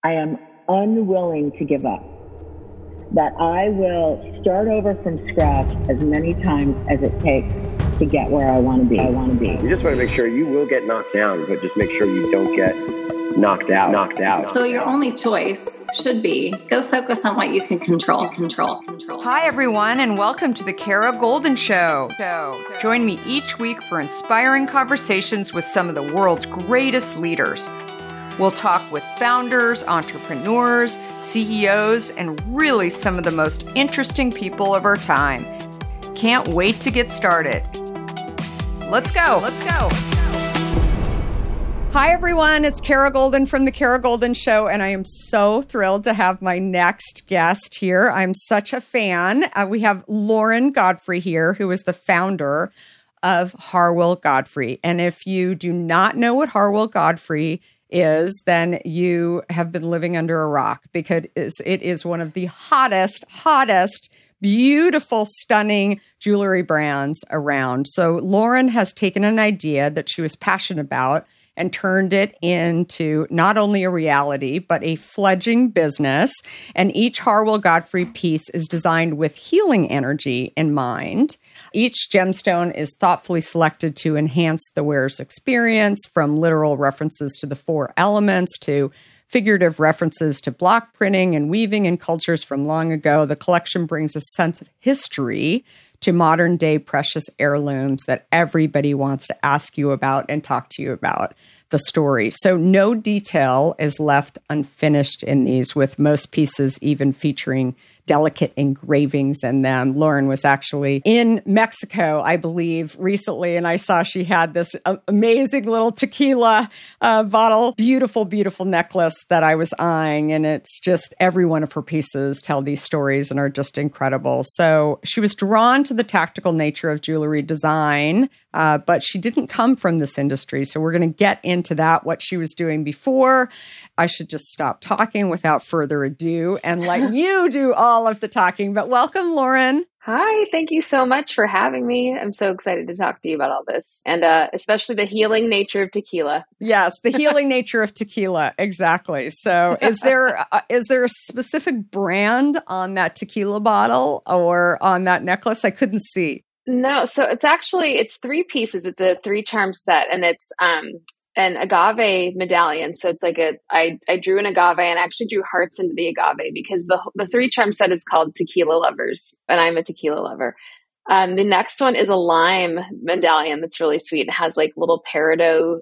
I am unwilling to give up, that I will start over from scratch as many times as it takes to get where I want to be. You just want to make sure you will get knocked down, but just make sure you don't get knocked out. So your only choice should be go focus on what you can control. Hi, everyone, and welcome to the Kara Goldin Show. Join me each week for inspiring conversations with some of the world's greatest leaders. We'll talk with founders, entrepreneurs, CEOs, and really some of the most interesting people of our time. Can't wait to get started. Let's go. Hi, everyone. It's Kara Goldin from The Kara Goldin Show, and I am so thrilled to have my next guest here. I'm such a fan. We have Lauren Godfrey here, who is the founder of Harwell Godfrey. And if you do not know what Harwell Godfrey is, then you have been living under a rock, because it is one of the hottest, beautiful, stunning jewelry brands around. So Lauren has taken an idea that she was passionate about and turned it into not only a reality, but a fledgling business. And each Harwell Godfrey piece is designed with healing energy in mind. Each gemstone is thoughtfully selected to enhance the wearer's experience, from literal references to the four elements to figurative references to block printing and weaving in cultures from long ago. The collection brings a sense of history to modern day precious heirlooms that everybody wants to ask you about and talk to you about the story. So no detail is left unfinished in these, with most pieces even featuring delicate engravings in them. Lauren was actually in Mexico, I believe, recently, and I saw she had this amazing little tequila bottle, beautiful necklace that I was eyeing. And it's just every one of her pieces tell these stories and are just incredible. So she was drawn to the tactical nature of jewelry design, but she didn't come from this industry. So we're going to get into that, what she was doing before. I should just stop talking without further ado and let you do all of the talking. But welcome, Lauren. Hi, thank you so much for having me. I'm so excited to talk to you about all this, and especially the healing nature of tequila. Yes, the healing nature of tequila. Exactly. So is there a specific brand on that tequila bottle or on that necklace? I couldn't see. No, so it's 3 pieces. It's a 3-charm set, and it's an agave medallion. So it's like I drew an agave and actually drew hearts into the agave, because the 3-charm set is called Tequila Lovers, and I'm a tequila lover. The next one is a lime medallion that's really sweet. It has like little peridot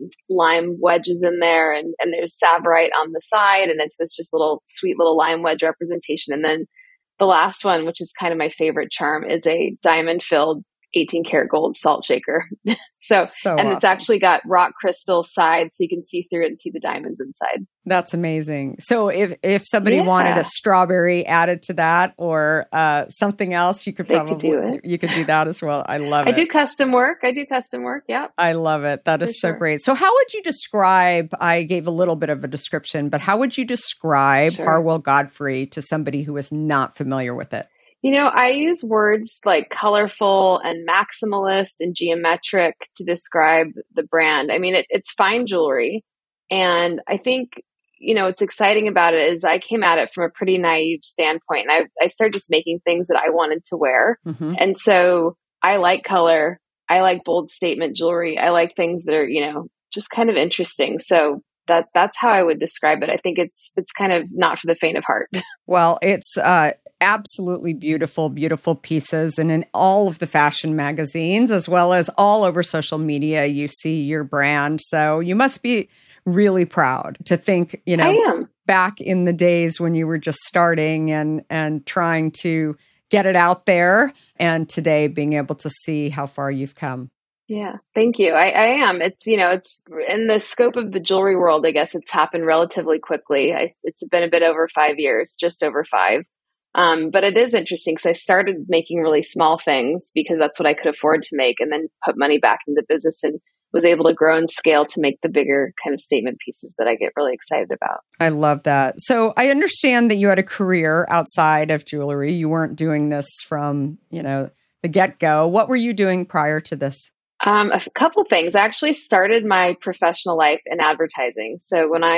lime wedges in there, and there's Tsavorite on the side, and it's this just little sweet little lime wedge representation. And then the last one, which is kind of my favorite charm, is a diamond-filled 18-karat gold salt shaker. So and awesome. It's actually got rock crystal sides, so you can see through it and see the diamonds inside. That's amazing. So if somebody wanted a strawberry added to that, or something else, you could you could do that as well. I love it. I do custom work. Yeah. I love it. That is so great. So how would you describe, I gave a little bit of a description, but how would you describe Harwell Godfrey to somebody who is not familiar with it? You know, I use words like colorful and maximalist and geometric to describe the brand. I mean, it's fine jewelry. And I think, what's exciting about it is I came at it from a pretty naive standpoint. And I started just making things that I wanted to wear. Mm-hmm. And so I like color. I like bold statement jewelry. I like things that are, just kind of interesting. So that's how I would describe it. I think it's kind of not for the faint of heart. Well, it's absolutely beautiful pieces. And in all of the fashion magazines, as well as all over social media, you see your brand. So you must be really proud to think, I am. Back in the days when you were just starting and trying to get it out there, and today being able to see how far you've come. Yeah, thank you. I am. It's, it's in the scope of the jewelry world, I guess it's happened relatively quickly. It's been a bit over 5 years, just over 5. But it is interesting because I started making really small things because that's what I could afford to make, and then put money back into the business and was able to grow and scale to make the bigger kind of statement pieces that I get really excited about. I love that. So I understand that you had a career outside of jewelry. You weren't doing this from, the get-go. What were you doing prior to this? A couple things. I actually started my professional life in advertising. So when I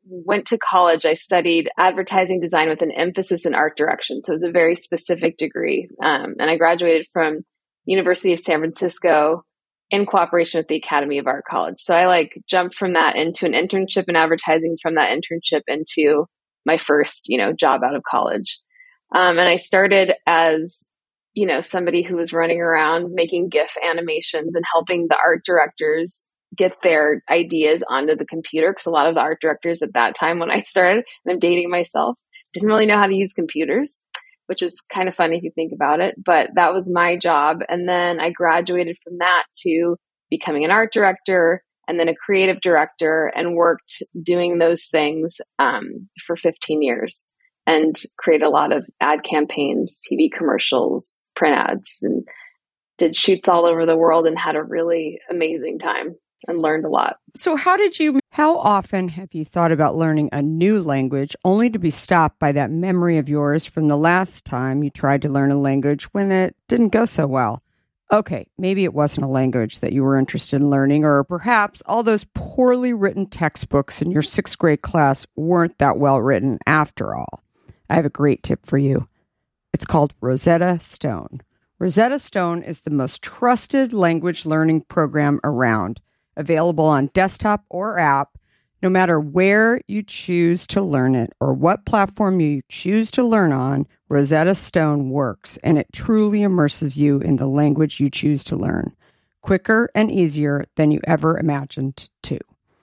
went to college, I studied advertising design with an emphasis in art direction. So it was a very specific degree. And I graduated from University of San Francisco in cooperation with the Academy of Art College. So I jumped from that into an internship in advertising, from that internship into my first, job out of college. And I started as, somebody who was running around making GIF animations and helping the art directors get their ideas onto the computer. Because a lot of the art directors at that time when I started, and I'm dating myself, didn't really know how to use computers, which is kind of funny if you think about it. But that was my job. And then I graduated from that to becoming an art director and then a creative director, and worked doing those things for 15 years and created a lot of ad campaigns, TV commercials, print ads, and did shoots all over the world and had a really amazing time and learned a lot. So how often have you thought about learning a new language only to be stopped by that memory of yours from the last time you tried to learn a language when it didn't go so well? Okay, maybe it wasn't a language that you were interested in learning, or perhaps all those poorly written textbooks in your 6th grade class weren't that well written after all. I have a great tip for you. It's called Rosetta Stone. Rosetta Stone is the most trusted language learning program around, available on desktop or app, no matter where you choose to learn it or what platform you choose to learn on. Rosetta Stone works, and it truly immerses you in the language you choose to learn, quicker and easier than you ever imagined to.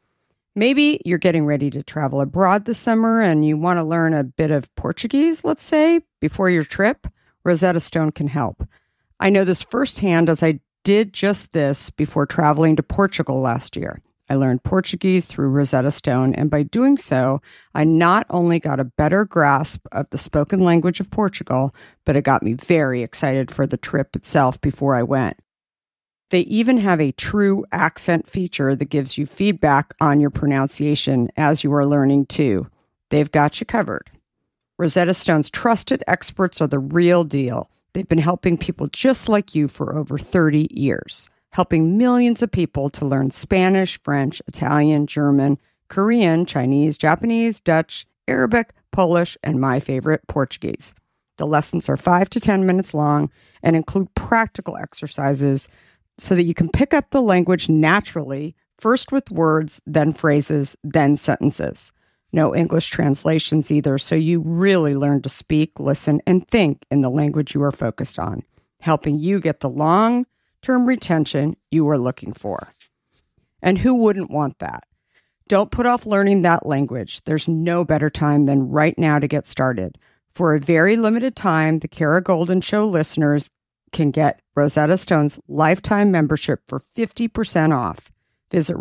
Maybe you're getting ready to travel abroad this summer and you want to learn a bit of Portuguese, let's say, before your trip. Rosetta Stone can help. I know this firsthand, as I did just this before traveling to Portugal last year. I learned Portuguese through Rosetta Stone, and by doing so, I not only got a better grasp of the spoken language of Portugal, but it got me very excited for the trip itself before I went. They even have a true accent feature that gives you feedback on your pronunciation as you are learning too. They've got you covered. Rosetta Stone's trusted experts are the real deal. They've been helping people just like you for over 30 years, helping millions of people to learn Spanish, French, Italian, German, Korean, Chinese, Japanese, Dutch, Arabic, Polish, and my favorite, Portuguese. The lessons are 5 to 10 minutes long and include practical exercises so that you can pick up the language naturally, first with words, then phrases, then sentences. No English translations either, so you really learn to speak, listen, and think in the language you are focused on, helping you get the long-term retention you are looking for. And who wouldn't want that? Don't put off learning that language. There's no better time than right now to get started. For a very limited time, the Kara Goldin Show listeners can get Rosetta Stone's lifetime membership for 50% off. Visit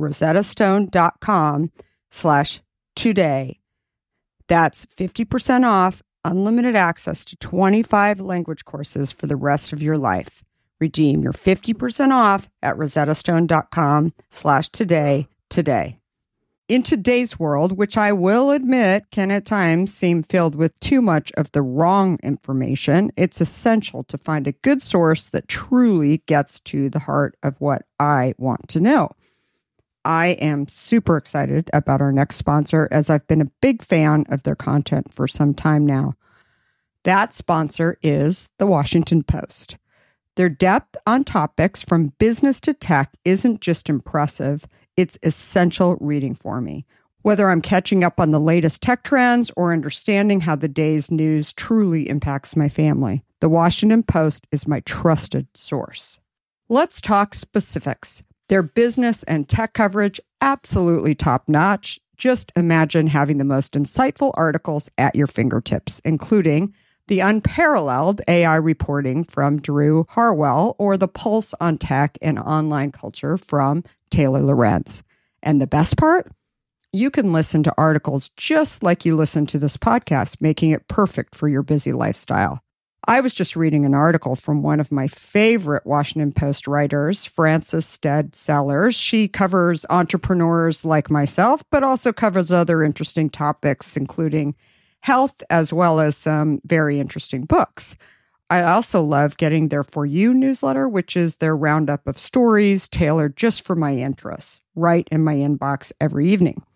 rosettastone.com/today. That's 50% off, unlimited access to 25 language courses for the rest of your life. Redeem your 50% off at rosettastone.com/today today. In today's world, which I will admit can at times seem filled with too much of the wrong information, it's essential to find a good source that truly gets to the heart of what I want to know. I am super excited about our next sponsor, as I've been a big fan of their content for some time now. That sponsor is The Washington Post. Their depth on topics from business to tech isn't just impressive, it's essential reading for me. Whether I'm catching up on the latest tech trends or understanding how the day's news truly impacts my family, The Washington Post is my trusted source. Let's talk specifics. Their business and tech coverage, absolutely top-notch. Just imagine having the most insightful articles at your fingertips, including the unparalleled AI reporting from Drew Harwell or the pulse on tech and online culture from Taylor Lorenz. And the best part? You can listen to articles just like you listen to this podcast, making it perfect for your busy lifestyle. I was just reading an article from one of my favorite Washington Post writers, Frances Stead Sellers. She covers entrepreneurs like myself, but also covers other interesting topics, including health, as well as some very interesting books. I also love getting their For You newsletter, which is their roundup of stories tailored just for my interests, right in my inbox every evening.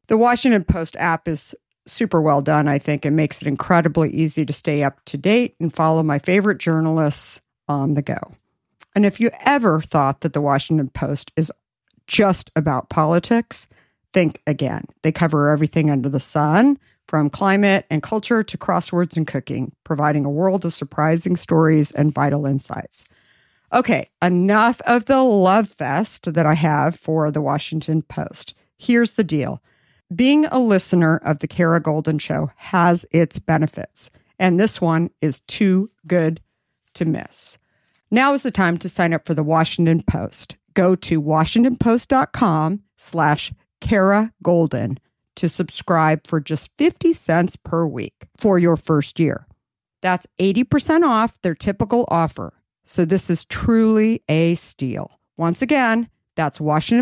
The Washington Post app is super well done, I think. It makes it incredibly easy to stay up to date and follow my favorite journalists on the go. And if you ever thought that the Washington Post is just about politics, think again. They cover everything under the sun, from climate and culture to crosswords and cooking, providing a world of surprising stories and vital insights. Okay, enough of the love fest that I have for the Washington Post. Here's the deal. Being a listener of the Kara Goldin Show has its benefits, and this one is too good to miss. Now is the time to sign up for the Washington Post. Go to washingtonpost.com/Kara Goldin to subscribe for just 50 cents per week for your first year. That's 80% off their typical offer. So this is truly a steal. Once again, that's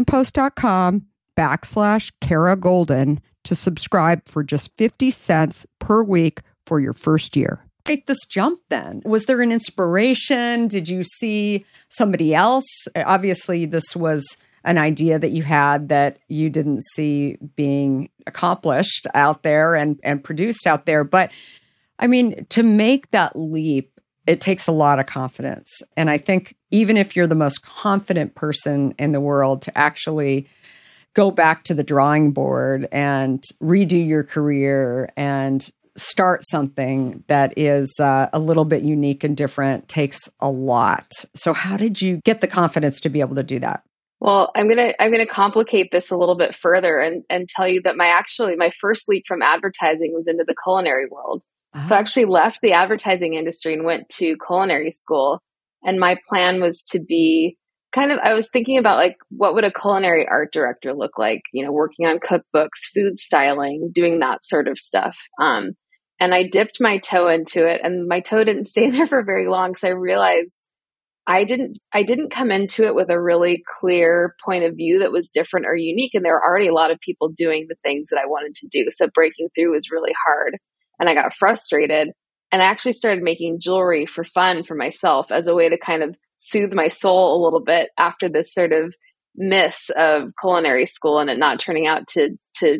washingtonpost.com/Kara Goldin to subscribe for just 50 cents per week for your first year. Make this jump then. Was there an inspiration? Did you see somebody else? Obviously, this was an idea that you had that you didn't see being accomplished out there and produced out there. But I mean, to make that leap, it takes a lot of confidence. And I think even if you're the most confident person in the world, to actually go back to the drawing board and redo your career and start something that is a little bit unique and different takes a lot. So how did you get the confidence to be able to do that? Well, I'm gonna complicate this a little bit further and tell you that my first leap from advertising was into the culinary world. So I actually left the advertising industry and went to culinary school. And my plan was to be I was thinking about like, what would a culinary art director look like? You know, working on cookbooks, food styling, doing that sort of stuff. And I dipped my toe into it, and my toe didn't stay there for very long because I realized I didn't come into it with a really clear point of view that was different or unique. And there were already a lot of people doing the things that I wanted to do. So breaking through was really hard. And I got frustrated, and I actually started making jewelry for fun for myself as a way to kind of soothe my soul a little bit after this sort of miss of culinary school and it not turning out to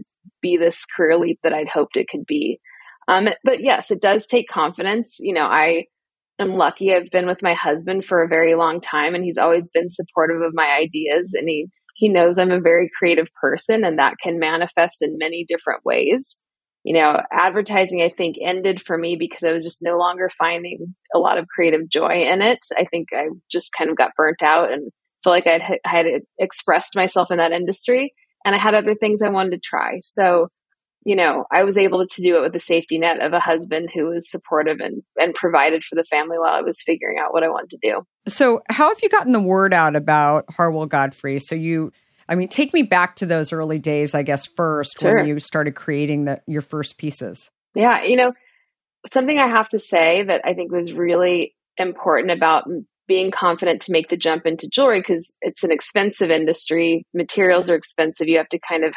be this career leap that I'd hoped it could be. But yes, it does take confidence. You know, I am lucky. I've been with my husband for a very long time, and he's always been supportive of my ideas. And he knows I'm a very creative person, and that can manifest in many different ways. You know, advertising, I think, ended for me because I was just no longer finding a lot of creative joy in it. I think I just kind of got burnt out and feel like I had expressed myself in that industry, and I had other things I wanted to try. So, you know, I was able to do it with the safety net of a husband who was supportive and provided for the family while I was figuring out what I wanted to do. So how have you gotten the word out about Harwell Godfrey? So take me back to those early days, I guess, first, Sure. when you started creating your first pieces. Yeah. You know, something I have to say that I think was really important about being confident to make the jump into jewelry, because it's an expensive industry. Materials are expensive. You have to kind of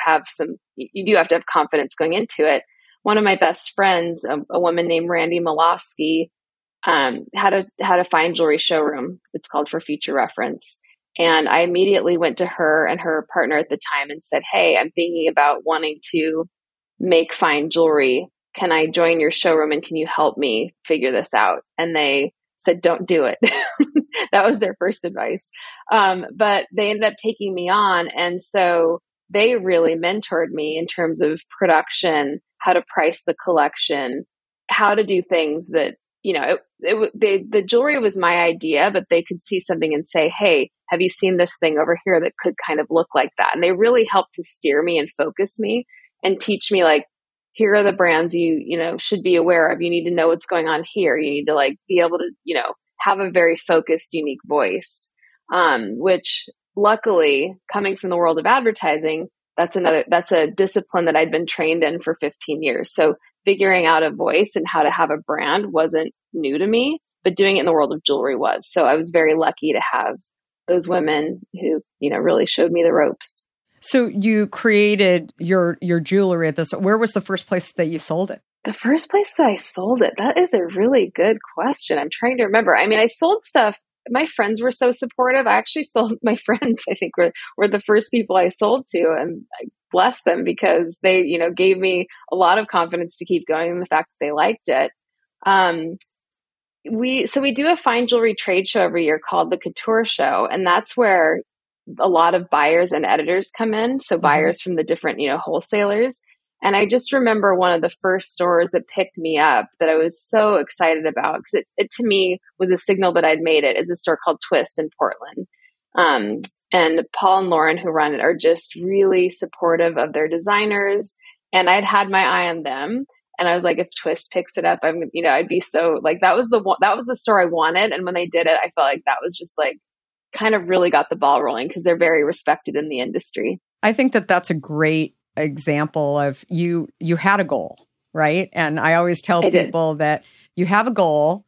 you do have to have confidence going into it. One of my best friends, a woman named Randy Malofsky, had a fine jewelry showroom. It's called For Future Reference. And I immediately went to her and her partner at the time and said, "Hey, I'm thinking about wanting to make fine jewelry. Can I join your showroom, and can you help me figure this out?" And they said, "Don't do it." That was their first advice. But they ended up taking me on. And so they really mentored me in terms of production, how to price the collection, how to do things that, you know, the jewelry was my idea, but they could see something and say, "Hey, have you seen this thing over here that could kind of look like that?" And they really helped to steer me and focus me and teach me, like, here are the brands you know, should be aware of. You need to know what's going on here. You need to like be able to, you know, have a very focused, unique voice, which luckily, coming from the world of advertising, that's a discipline that I'd been trained in for 15 years. So figuring out a voice and how to have a brand wasn't new to me, but doing it in the world of jewelry was. So I was very lucky to have those women who, you know, really showed me the ropes. So you created your jewelry at this. Where was the first place that you sold it? The first place that I sold it, that is a really good question. I'm trying to remember. I mean, I sold stuff my friends were so supportive. I actually sold my friends, I think were the first people I sold to, and I bless them because they, gave me a lot of confidence to keep going and the fact that they liked it. We do a fine jewelry trade show every year called the Couture Show. And that's where a lot of buyers and editors come in. So buyers from the different, wholesalers. And I just remember one of the first stores that picked me up that I was so excited about because it to me was a signal that I'd made it, is a store called Twist in Portland. And Paul and Lauren, who run it, are just really supportive of their designers. And I'd had my eye on them. And I was like, if Twist picks it up, I'd be so like, that was the store I wanted. And when they did it, I felt like that was just like kind of really got the ball rolling because they're very respected in the industry. I think that that's a great example of you had a goal, right? And I always tell people that you have a goal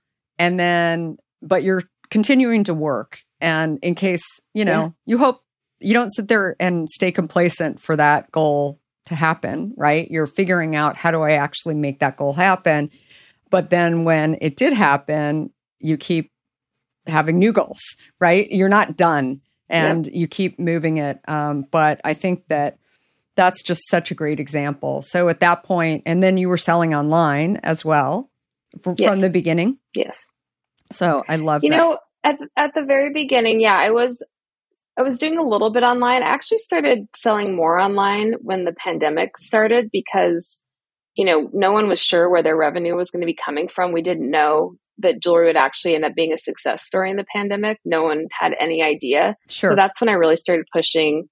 but you're continuing to work. And in case, you hope you don't sit there and stay complacent for that goal to happen, right? You're figuring out, how do I actually make that goal happen? But then when it did happen, you keep having new goals, right? You're not done and you keep moving it. But I think that that's just such a great example. So at that point, and then you were selling online as well from the beginning. Yes. So I love that. At the very beginning, I was doing a little bit online. I actually started selling more online when the pandemic started because, no one was sure where their revenue was going to be coming from. We didn't know that jewelry would actually end up being a success story in the pandemic. No one had any idea. Sure. So that's when I really started pushing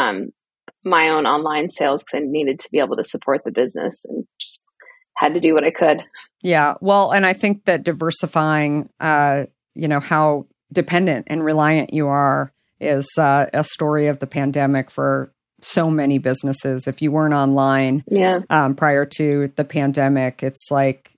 my own online sales because I needed to be able to support the business and just had to do what I could. Yeah. Well, and I think that diversifying, how dependent and reliant you are is a story of the pandemic for so many businesses. If you weren't online prior to the pandemic, it's like,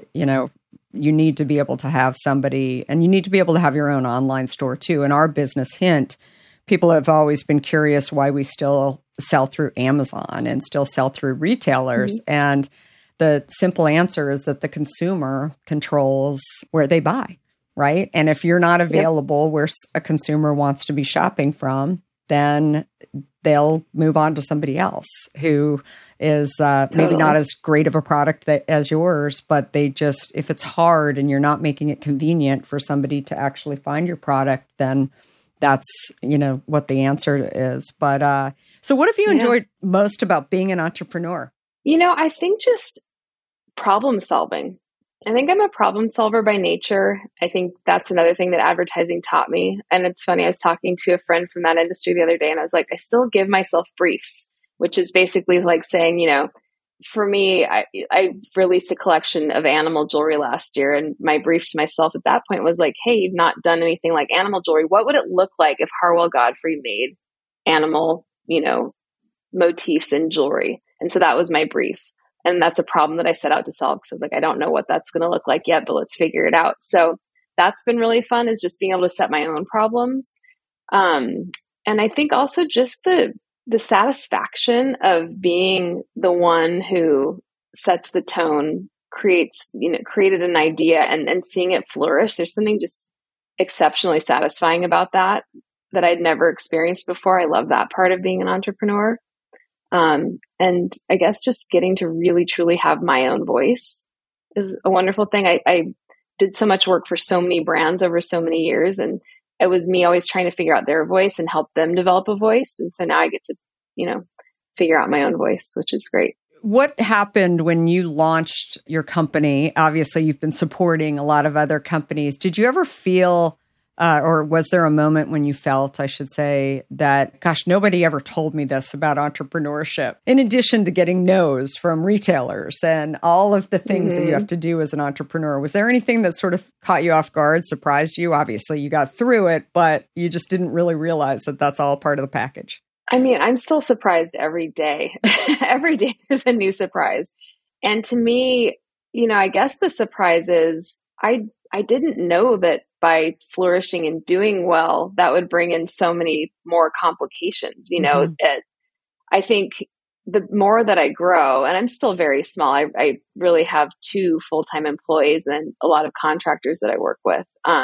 you need to be able to have somebody, and you need to be able to have your own online store too. In our business, Hint, people have always been curious why we still sell through Amazon and still sell through retailers. Mm-hmm. And the simple answer is that the consumer controls where they buy, right? And if you're not available where a consumer wants to be shopping from, then they'll move on to somebody else who is maybe not as great of a product as yours, but they just, if it's hard and you're not making it convenient for somebody to actually find your product, then that's, what the answer is. But so what have you enjoyed most about being an entrepreneur? I think just problem solving. I think I'm a problem solver by nature. I think that's another thing that advertising taught me. And it's funny, I was talking to a friend from that industry the other day, and I was like, I still give myself briefs, which is basically like saying, for me, I released a collection of animal jewelry last year. And my brief to myself at that point was like, hey, you've not done anything like animal jewelry. What would it look like if Harwell Godfrey made animal, motifs in jewelry? And so that was my brief. And that's a problem that I set out to solve because I was like, I don't know what that's going to look like yet, but let's figure it out. So that's been really fun, is just being able to set my own problems. And I think also just the satisfaction of being the one who sets the tone, created an idea and seeing it flourish. There's something just exceptionally satisfying about that I'd never experienced before. I love that part of being an entrepreneur. And I guess just getting to really, truly have my own voice is a wonderful thing. I did so much work for so many brands over so many years, and it was me always trying to figure out their voice and help them develop a voice. And so now I get to, figure out my own voice, which is great. What happened when you launched your company? Obviously, you've been supporting a lot of other companies. Did you ever feel, or was there a moment when you felt, I should say, that, gosh, nobody ever told me this about entrepreneurship, in addition to getting no's from retailers and all of the things that you have to do as an entrepreneur? Was there anything that sort of caught you off guard, surprised you? Obviously, you got through it, but you just didn't really realize that that's all part of the package. I mean, I'm still surprised every day. Every day there's a new surprise. And to me, I guess the surprise is I didn't know that by flourishing and doing well, that would bring in so many more complications. I think the more that I grow, and I'm still very small, I really have 2 full-time employees and a lot of contractors that I work with.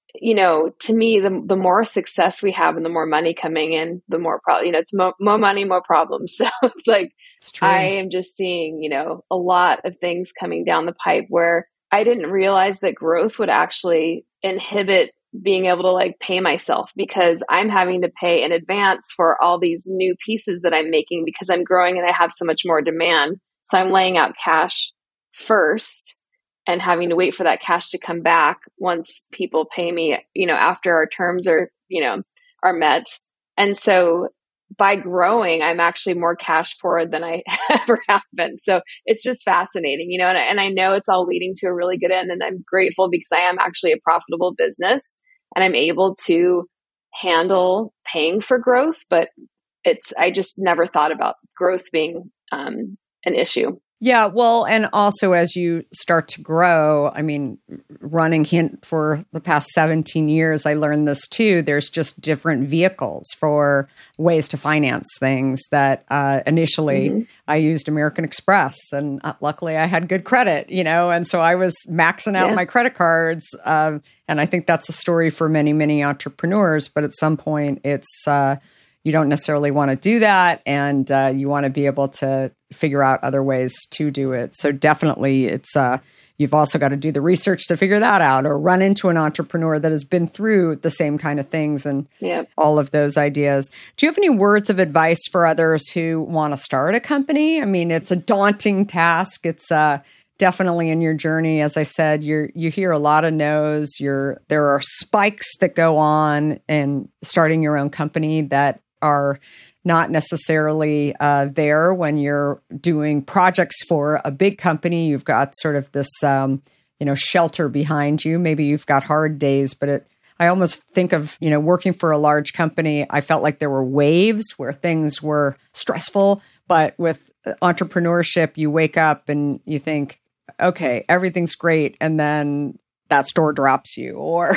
to me, the more success we have and the more money coming in, the more it's more money, more problems. So it's like, I am just seeing, a lot of things coming down the pipe where I didn't realize that growth would actually inhibit being able to like pay myself, because I'm having to pay in advance for all these new pieces that I'm making because I'm growing and I have so much more demand. So I'm laying out cash first and having to wait for that cash to come back once people pay me, after our terms are met. And so by growing, I'm actually more cash poor than I ever have been. So it's just fascinating, and I know it's all leading to a really good end. And I'm grateful because I am actually a profitable business and I'm able to handle paying for growth. But I just never thought about growth being an issue. Yeah, well, and also as you start to grow, I mean, running Hint for the past 17 years, I learned this too. There's just different vehicles for ways to finance things that initially I used American Express, and luckily I had good credit, and so I was maxing out my credit cards. And I think that's a story for many, many entrepreneurs. But at some point, it's you don't necessarily want to do that, and you want to be able to figure out other ways to do it. So definitely it's you've also got to do the research to figure that out, or run into an entrepreneur that has been through the same kind of things and all of those ideas. Do you have any words of advice for others who want to start a company? I mean, it's a daunting task. It's definitely in your journey. As I said, you hear a lot of no's. There are spikes that go on in starting your own company that are not necessarily there when you're doing projects for a big company. You've got sort of this, shelter behind you. Maybe you've got hard days, but I almost think of, working for a large company. I felt like there were waves where things were stressful, but with entrepreneurship, you wake up and you think, okay, everything's great. And then that store drops you, or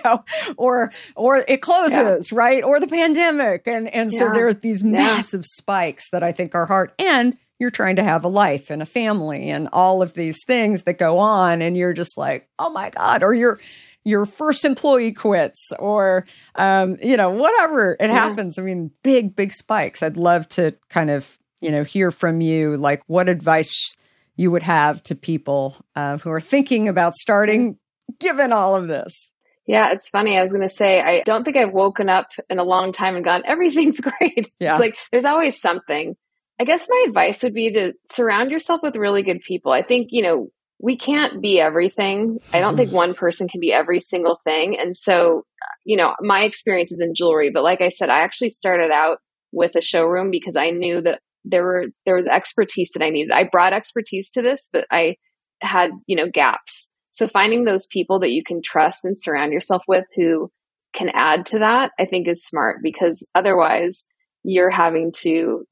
it closes, right? Or the pandemic. And so there are these massive spikes that I think are hard. And you're trying to have a life and a family and all of these things that go on. And you're just like, oh my God, or your first employee quits, or, whatever it happens. I mean, big spikes. I'd love to kind of, hear from you, like what advice you would have to people who are thinking about starting, given all of this. Yeah, it's funny. I was going to say, I don't think I've woken up in a long time and gone, everything's great. Yeah. It's like, there's always something. I guess my advice would be to surround yourself with really good people. I think, we can't be everything. I don't think one person can be every single thing. And so, my experience is in jewelry, but like I said, I actually started out with a showroom because I knew that there was expertise that I needed. I brought expertise to this, but I had, gaps. So finding those people that you can trust and surround yourself with who can add to that, I think is smart, because otherwise you're having to,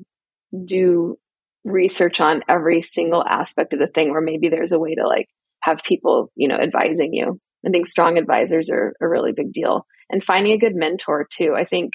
do research on every single aspect of the thing, where maybe there's a way to like have people, advising you. I think strong advisors are a really big deal, and finding a good mentor too. I think,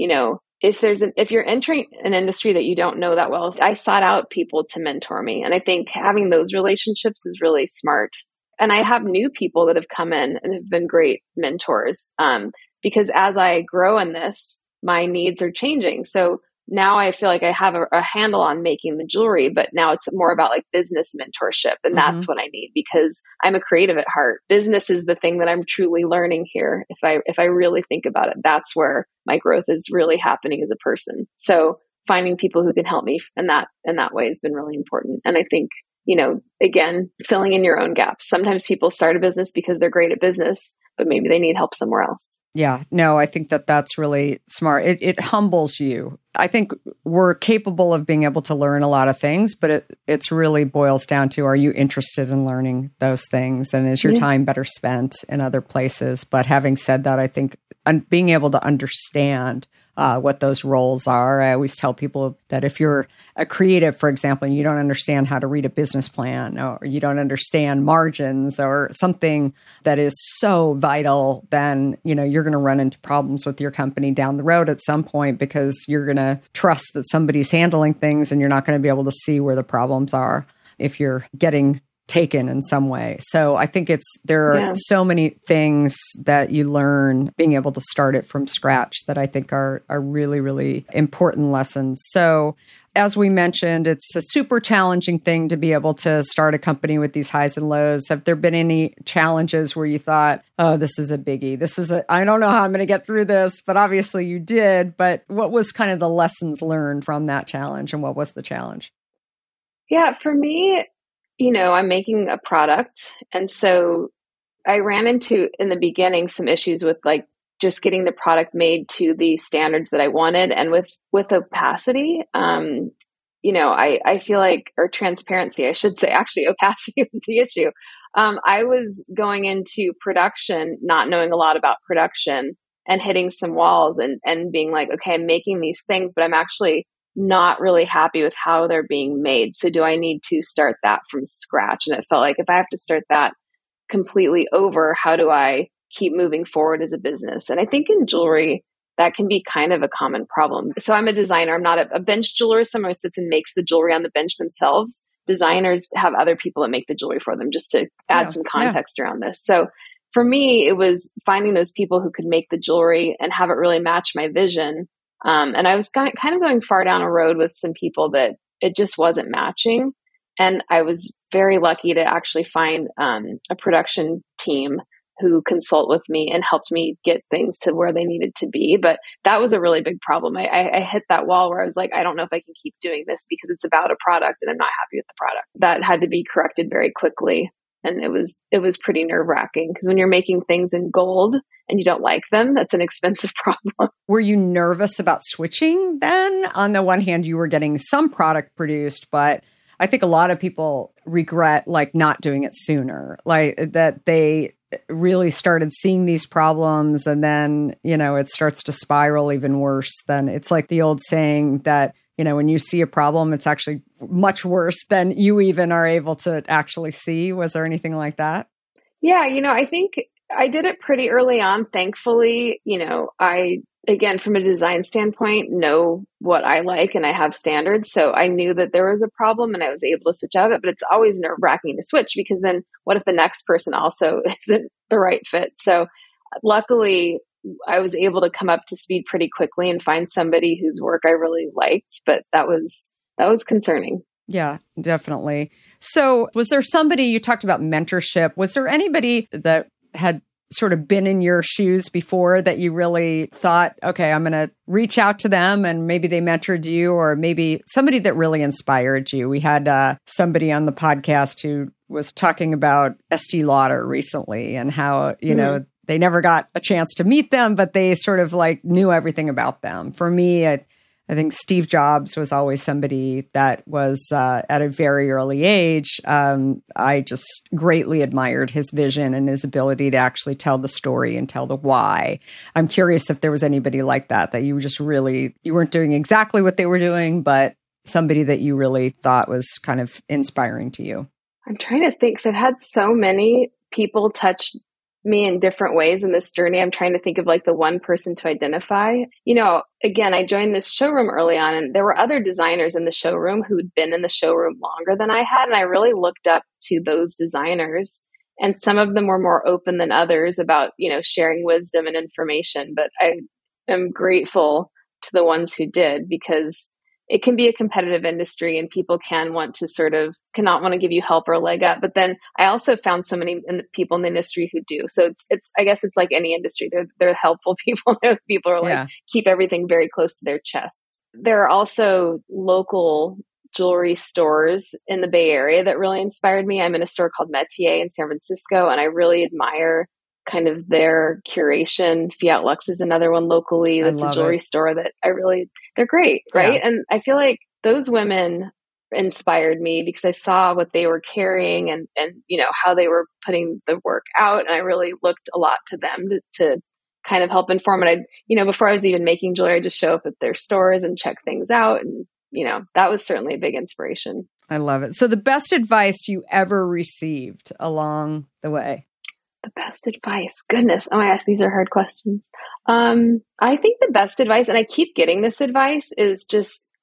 if you're entering an industry that you don't know that well, I sought out people to mentor me. And I think having those relationships is really smart. And I have new people that have come in and have been great mentors, because as I grow in this, my needs are changing. So now I feel like I have a handle on making the jewelry, but now it's more about like business mentorship. And that's what I need, because I'm a creative at heart. Business is the thing that I'm truly learning here. If I really think about it, that's where my growth is really happening as a person. So finding people who can help me in that way has been really important. And I think, again, filling in your own gaps. Sometimes people start a business because they're great at business, but maybe they need help somewhere else. Yeah, no, I think that's really smart. It humbles you. I think we're capable of being able to learn a lot of things, but it's really boils down to, are you interested in learning those things? And is your time better spent in other places? But having said that, I think being able to understand what those roles are. I always tell people that if you're a creative, for example, and you don't understand how to read a business plan, or you don't understand margins or something that is so vital, then, you're going to run into problems with your company down the road at some point, because you're going to trust that somebody's handling things and you're not going to be able to see where the problems are if you're getting taken in some way. So I think there are so many things that you learn being able to start it from scratch that I think are really, really important lessons. So as we mentioned, it's a super challenging thing to be able to start a company with these highs and lows. Have there been any challenges where you thought, oh, this is a biggie. I don't know how I'm going to get through this, but obviously you did. But what was kind of the lessons learned from that challenge, and what was the challenge? Yeah, for me, I'm making a product. And so I ran into, in the beginning, some issues with like just getting the product made to the standards that I wanted. And with opacity, I feel like, or transparency, I should say, actually opacity was the issue. I was going into production, not knowing a lot about production and hitting some walls and being like, okay, I'm making these things, but I'm actually not really happy with how they're being made. So do I need to start that from scratch? And it felt like if I have to start that completely over, how do I keep moving forward as a business? And I think in jewelry, that can be kind of a common problem. So I'm a designer. I'm not a bench jeweler, someone who sits and makes the jewelry on the bench themselves. Designers have other people that make the jewelry for them, just to add some context around this. So for me, it was finding those people who could make the jewelry and have it really match my vision. And I was kind of going far down a road with some people that it just wasn't matching. And I was very lucky to actually find a production team who consult with me and helped me get things to where they needed to be. But that was a really big problem. I hit that wall where I was like, I don't know if I can keep doing this because it's about a product and I'm not happy with the product. That had to be corrected very quickly. And it was pretty nerve-wracking because when you're making things in gold and you don't like them, that's an expensive problem. Were you nervous about switching then? On the one hand, you were getting some product produced, but I think a lot of people regret like not doing it sooner, like that they really started seeing these problems and then, it starts to spiral even worse. Than it's like the old saying that, when you see a problem, it's actually much worse than you even are able to actually see. Was there anything like that? Yeah, I think I did it pretty early on. Thankfully, I, again, from a design standpoint, know what I like and I have standards. So I knew that there was a problem and I was able to switch out of it, but it's always nerve-wracking to switch because then what if the next person also isn't the right fit? So luckily I was able to come up to speed pretty quickly and find somebody whose work I really liked, but that was concerning. Yeah, definitely. So was there somebody, you talked about mentorship, was there anybody that had sort of been in your shoes before that you really thought, okay, I'm going to reach out to them and maybe they mentored you, or maybe somebody that really inspired you? We had somebody on the podcast who was talking about Estee Lauder recently and how, they never got a chance to meet them, but they sort of like knew everything about them. For me, I think Steve Jobs was always somebody that was at a very early age. I just greatly admired his vision and his ability to actually tell the story and tell the why. I'm curious if there was anybody like that you just really, you weren't doing exactly what they were doing, but somebody that you really thought was kind of inspiring to you. I'm trying to think. So I've had so many people touch me in different ways in this journey. I'm trying to think of like the one person to identify. Again, I joined this showroom early on and there were other designers in the showroom who'd been in the showroom longer than I had. And I really looked up to those designers, and some of them were more open than others about, sharing wisdom and information. But I am grateful to the ones who did, because it can be a competitive industry and people can want to cannot want to give you help or a leg up. But then I also found so many people in the industry who do. So it's I guess it's like any industry. They're helpful people. They're people who are like, keep everything very close to their chest. There are also local jewelry stores in the Bay Area that really inspired me. I'm in a store called Metier in San Francisco, and I really admire kind of their curation. Fiat Lux is another one locally. That's a jewelry store that they're great. Right. Yeah. And I feel like those women inspired me because I saw what they were carrying and how they were putting the work out. And I really looked a lot to them to kind of help inform. And before I was even making jewelry, I just show up at their stores and check things out. And, that was certainly a big inspiration. I love it. So the best advice you ever received along the way? The best advice. Goodness. Oh my gosh, these are hard questions. I think the best advice, and I keep getting this advice, is just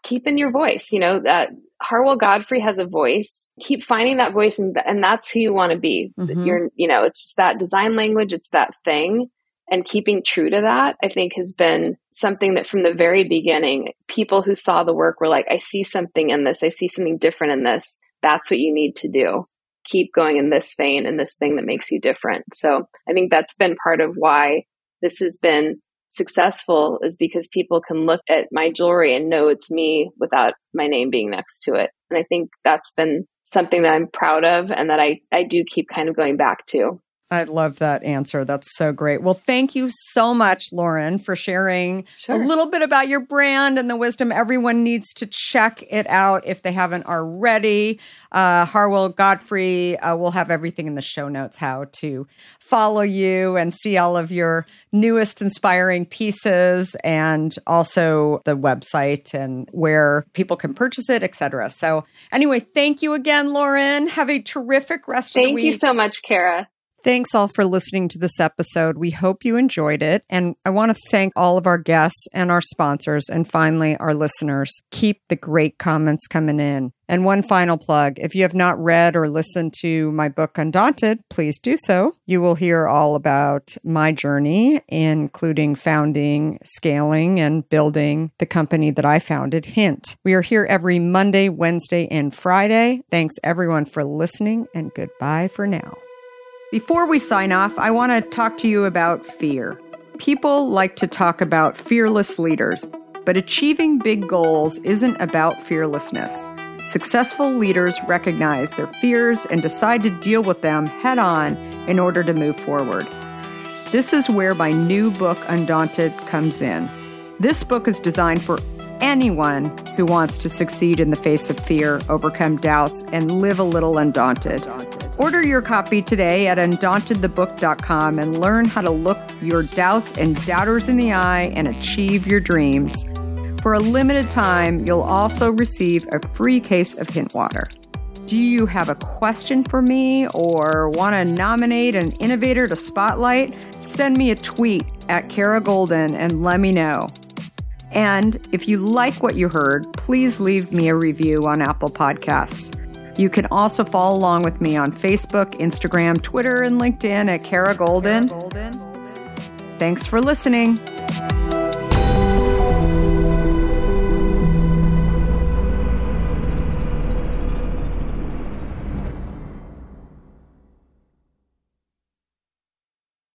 keeping your voice, that Harwell Godfrey has a voice. Keep finding that voice, and that's who you want to be. It's just that design language. It's that thing. And keeping true to that, I think, has been something that from the very beginning, people who saw the work were like, I see something in this. I see something different in this. That's what you need to do. Keep going in this vein and this thing that makes you different. So I think that's been part of why this has been successful, is because people can look at my jewelry and know it's me without my name being next to it. And I think that's been something that I'm proud of and that I do keep kind of going back to. I love that answer. That's so great. Well, thank you so much, Lauren, for sharing a little bit about your brand and the wisdom. Everyone needs to check it out if they haven't already. Harwell Godfrey, we'll have everything in the show notes, how to follow you and see all of your newest inspiring pieces, and also the website and where people can purchase it, etc. So anyway, thank you again, Lauren. Have a terrific rest of the week. Thank you so much, Kara. Thanks all for listening to this episode. We hope you enjoyed it. And I want to thank all of our guests and our sponsors, and finally, our listeners. Keep the great comments coming in. And one final plug. If you have not read or listened to my book, Undaunted, please do so. You will hear all about my journey, including founding, scaling, and building the company that I founded, Hint. We are here every Monday, Wednesday, and Friday. Thanks everyone for listening, and goodbye for now. Before we sign off, I want to talk to you about fear. People like to talk about fearless leaders, but achieving big goals isn't about fearlessness. Successful leaders recognize their fears and decide to deal with them head on in order to move forward. This is where my new book, Undaunted, comes in. This book is designed for anyone who wants to succeed in the face of fear, overcome doubts, and live a little undaunted. Order your copy today at undauntedthebook.com and learn how to look your doubts and doubters in the eye and achieve your dreams. For a limited time, you'll also receive a free case of Hint water. Do you have a question for me or want to nominate an innovator to spotlight? Send me a tweet at Kara Goldin and let me know. And if you like what you heard, please leave me a review on Apple Podcasts. You can also follow along with me on Facebook, Instagram, Twitter, and LinkedIn at Kara Goldin. Thanks for listening.